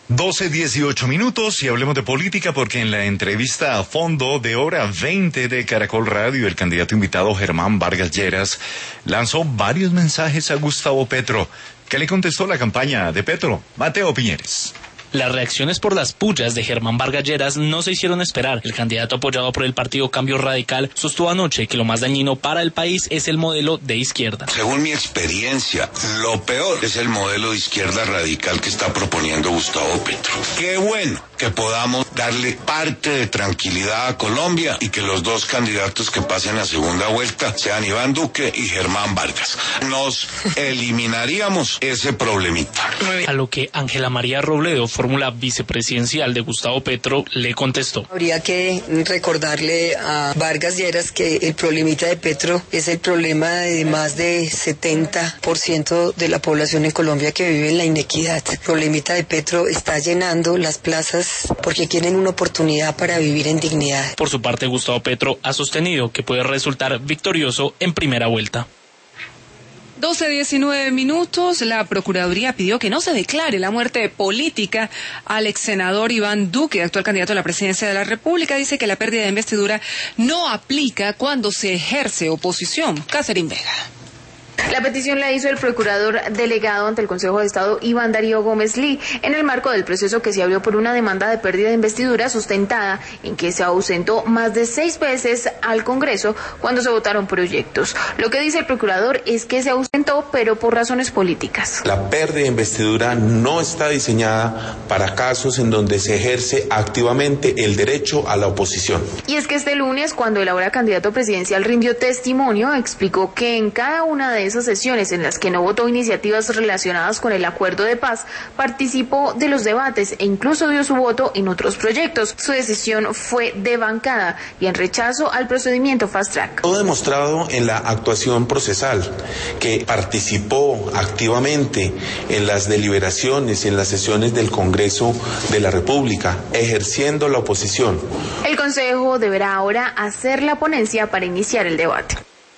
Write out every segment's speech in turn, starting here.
12:18 y hablemos de política porque en la entrevista a fondo de hora 20 de Caracol Radio, el candidato invitado Germán Vargas Lleras lanzó varios mensajes a Gustavo Petro. ¿Qué le contestó la campaña de Petro? Mateo Piñeres. Las reacciones por las pullas de Germán Vargas Lleras no se hicieron esperar. El candidato apoyado por el partido Cambio Radical sostuvo anoche que lo más dañino para el país es el modelo de izquierda. Según mi experiencia, lo peor es el modelo de izquierda radical que está proponiendo Gustavo Petro. Qué bueno que podamos darle parte de tranquilidad a Colombia y que los dos candidatos que pasen a segunda vuelta sean Iván Duque y Germán Vargas. Nos eliminaríamos ese problemita. A lo que Ángela María Robledo, fórmula vicepresidencial de Gustavo Petro, le contestó. Habría que recordarle a Vargas Lleras que el problemita de Petro es el problema de más de 70% de la población en Colombia que vive en la inequidad. El problemita de Petro está llenando las plazas porque quieren una oportunidad para vivir en dignidad. Por su parte, Gustavo Petro ha sostenido que puede resultar victorioso en primera vuelta. 12:19. La Procuraduría pidió que no se declare la muerte política al exsenador Iván Duque, actual candidato a la presidencia de la República. Dice que la pérdida de investidura no aplica cuando se ejerce oposición. Catherine Vega. La petición la hizo el procurador delegado ante el Consejo de Estado Iván Darío Gómez Lee en el marco del proceso que se abrió por una demanda de pérdida de investidura sustentada en que se ausentó más de 6 veces al Congreso cuando se votaron proyectos. Lo que dice el procurador es que se ausentó pero por razones políticas. La pérdida de investidura no está diseñada para casos en donde se ejerce activamente el derecho a la oposición. Y es que este lunes, cuando el ahora candidato presidencial rindió testimonio, explicó que en cada una de esas sesiones en las que no votó iniciativas relacionadas con el acuerdo de paz, participó de los debates e incluso dio su voto en otros proyectos. Su decisión fue de bancada y en rechazo al procedimiento fast track. Todo demostrado en la actuación procesal, que participó activamente en las deliberaciones y en las sesiones del Congreso de la República, ejerciendo la oposición. El Consejo deberá ahora hacer la ponencia para iniciar el debate.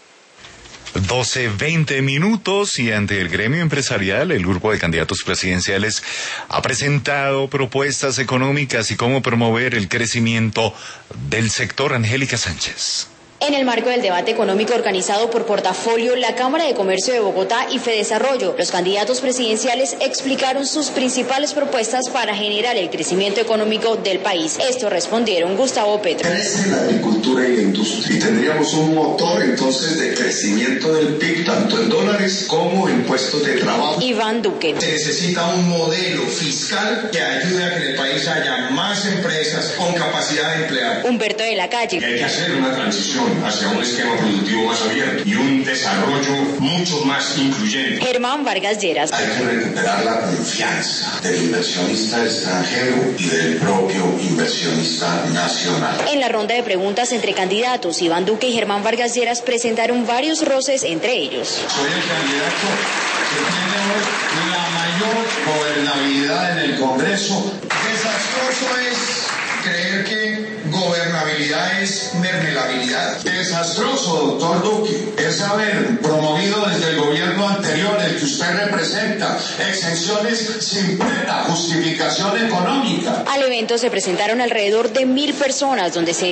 12:20 y ante el gremio empresarial, el grupo de candidatos presidenciales ha presentado propuestas económicas y cómo promover el crecimiento del sector. Angélica Sánchez. En el marco del debate económico organizado por Portafolio, la Cámara de Comercio de Bogotá y Fedesarrollo, los candidatos presidenciales explicaron sus principales propuestas para generar el crecimiento económico del país. Esto respondieron Gustavo Petro. Crece la agricultura y la industria y tendríamos un motor entonces de crecimiento del PIB tanto en dólares como en puestos de trabajo. Iván Duque. Se necesita un modelo fiscal que ayude a que en el país haya más empresas con capacidad de emplear. Humberto de la Calle. Y hay que hacer una transición hacia un esquema productivo más abierto y un desarrollo mucho más incluyente. Germán Vargas Lleras. Hay que recuperar la confianza del inversionista extranjero y del propio inversionista nacional. En la ronda de preguntas entre candidatos, Iván Duque y Germán Vargas Lleras presentaron varios roces entre ellos. Soy el candidato que tiene la mayor gobernabilidad en el Congreso. Desastroso es creer que gobernabilidad es mermelabilidad. Desastroso, doctor Duque, es haber promovido desde el gobierno anterior, el que usted representa, exenciones sin plena justificación económica. Al evento se presentaron alrededor de 1.000 personas, donde se